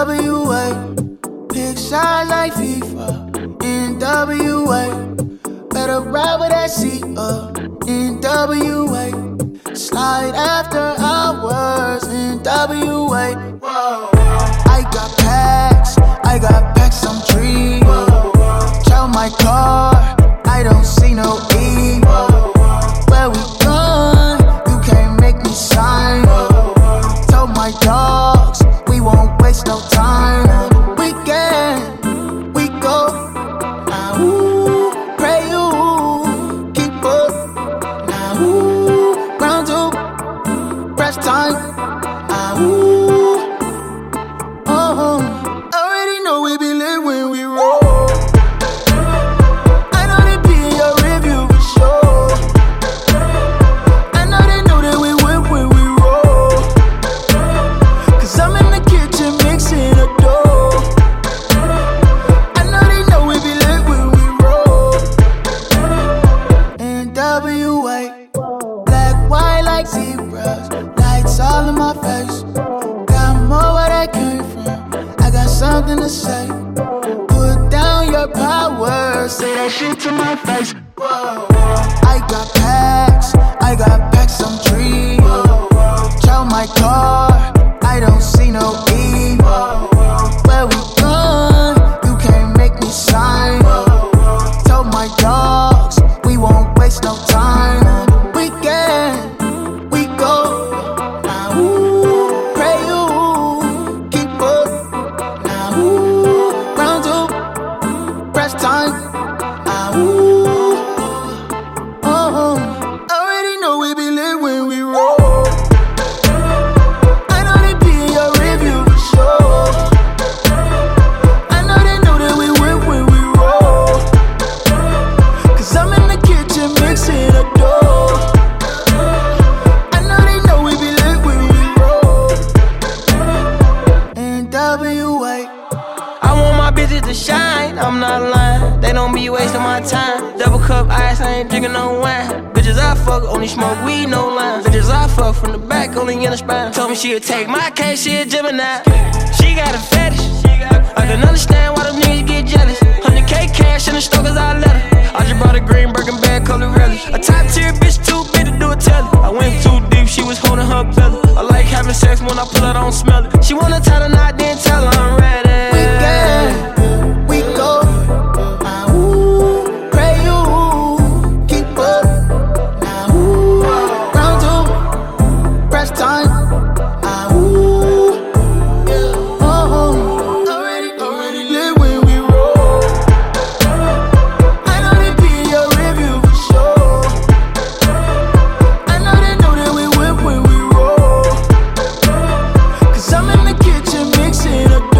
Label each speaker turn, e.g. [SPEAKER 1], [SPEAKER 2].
[SPEAKER 1] NWA. Pick sides like FIFA. NWA. Better ride with that seat up. NWA. Slide after hours. NWA. Whoa. I got packs on trees. Tell my car, I don't see no E. Where we going? You can't make me sign. Tell my dogs, we won't waste no time. We go. Now ooh, pray you keep up. Now ooh, round two, press time. Now ooh, already know we be lit when we roll. Black, white like zebras, lights all in my face. Got more where that came from, I got something to say. Put down your power, say that shit to my face. Whoa. I got packs on trees. Tell my car, I don't see no E. Where we going? You can't make me sign. Tell my dogs, we won't waste no time. We go. Now ooh, pray you keep up. Now ooh, round two, press time. Now ooh, already know we be lit when we roll. I know they be in your review for sure. I know they know that we win when we roll. Cause I'm in the kitchen mixing a dough. I know they know we be lit when we roll. NWA.
[SPEAKER 2] I want my bitches to shine, I'm not lying. They don't be wasting my time. Double cup ice, I ain't drinking no wine. Bitches I fuck, only smoke weed, no lines. Bitches I fuck from the back, only in the spine. Told me she'd take my case, she a Gemini. She got a fetish, I can understand why them niggas get jealous. 100K cash in the store cause I let her. I just brought a green Birkin bag, color relish. A top tier bitch too big to do a telly. I went too deep, she was holding her belly. I like having sex when I pull her, don't smell it. She wanna tie the knot, then tell her I'm ready.
[SPEAKER 1] We go. Now ooh, pray you keep up. Now ooh, round two, press time. Now ooh, already lit when we roll. I know they be in your review for sure. I know they know that we win when we roll. Cause I'm in the kitchen mixing a